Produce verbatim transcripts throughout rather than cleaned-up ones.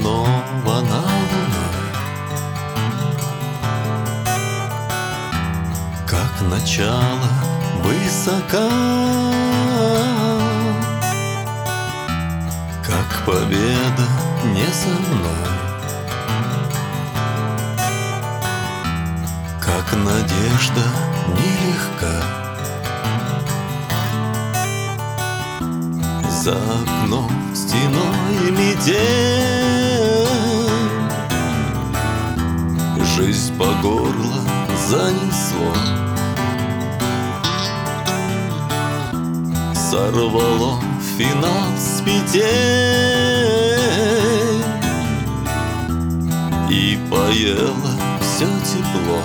снова на луной, как начало высока, как победа не со мной, как надежда нелегка. За окном стеной метель, жизнь по горло занесло, сорвало финал с петель и поело все тепло.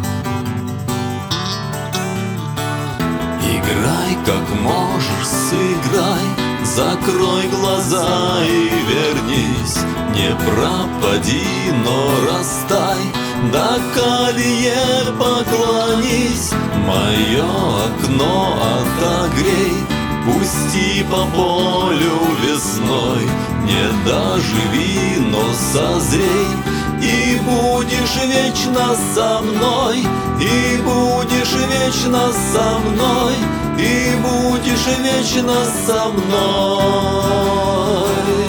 Играй как можешь, сыграй, закрой глаза и вернись, не пропади, но растай, до колье поклонись, мое окно отогрей, пусти по полю весной, не доживи, но созрей, и будешь вечно со мной, и будешь вечно со мной, и будешь вечно со мной.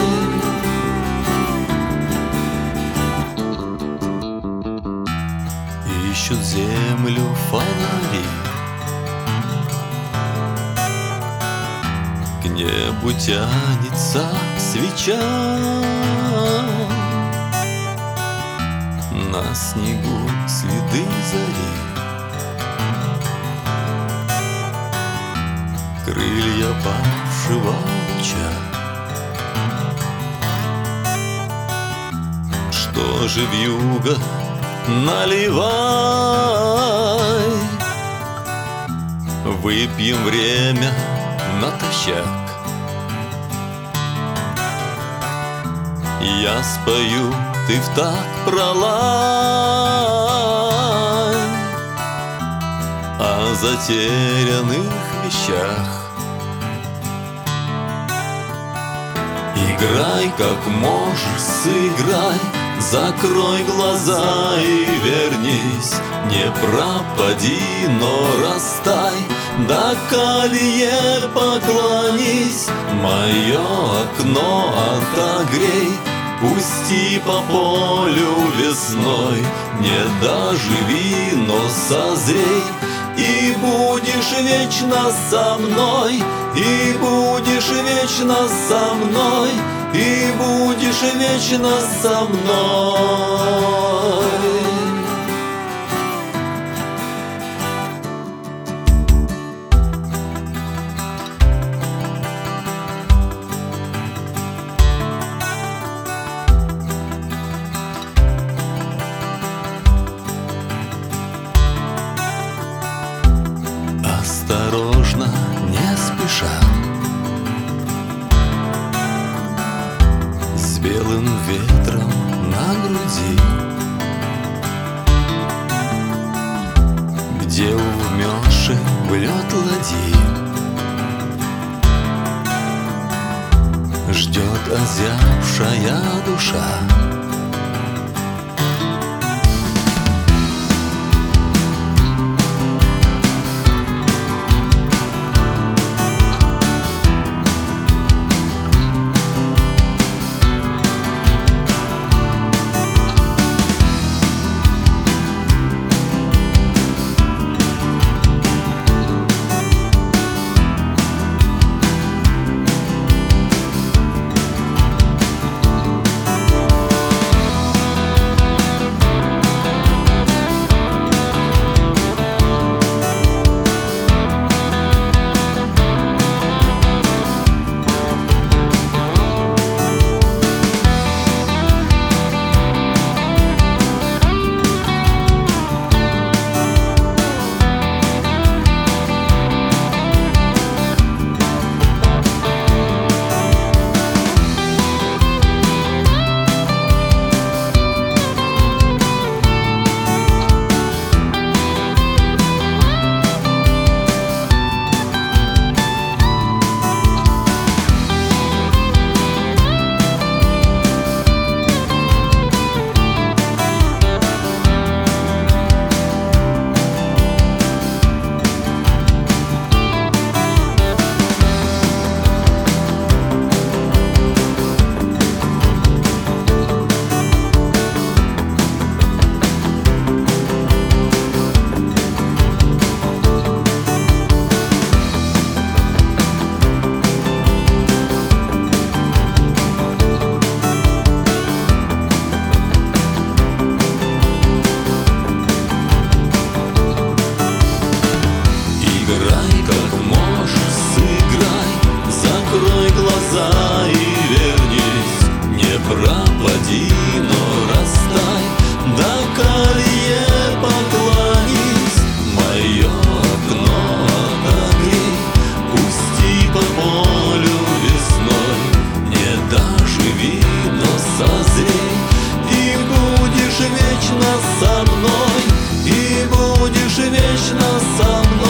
Ищут землю фонари, к небу тянется свеча, на снегу следы зари, крылья павшего луча. Что же вьюга, наливай, выпьем время натощак. Я спою, ты в так пролай, о затерянных вещах. Играй как можешь, сыграй, закрой глаза и вернись, не пропади, но растай, до колье поклонись, мое окно отогрей, пусти по полю весной, не доживи, но созрей, и будешь вечно со мной, и будешь вечно со мной, и будешь вечно со мной. Осторожно, не спеша, с белым ветром на груди, где увмёши в лёд ладьи, ждёт озябшая душа. вечно со мной, и будешь вечно со мной.